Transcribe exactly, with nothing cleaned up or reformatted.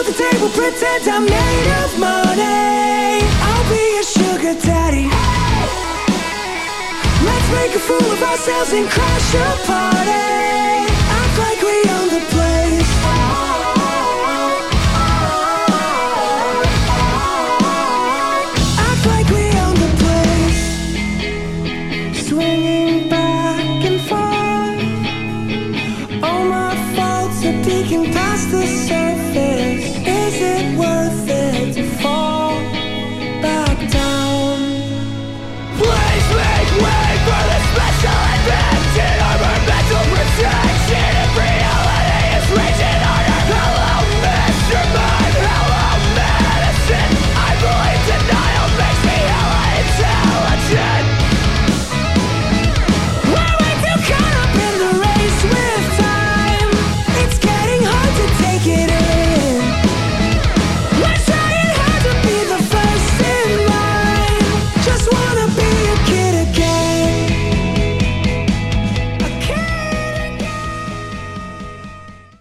the table, pretend I'm made of money. I'll be your sugar daddy. Let's make a fool of ourselves and crash your party. Act like we own the place. Act like we own the place. Swinging back and forth. All my faults are peeking past the surface. Is it worth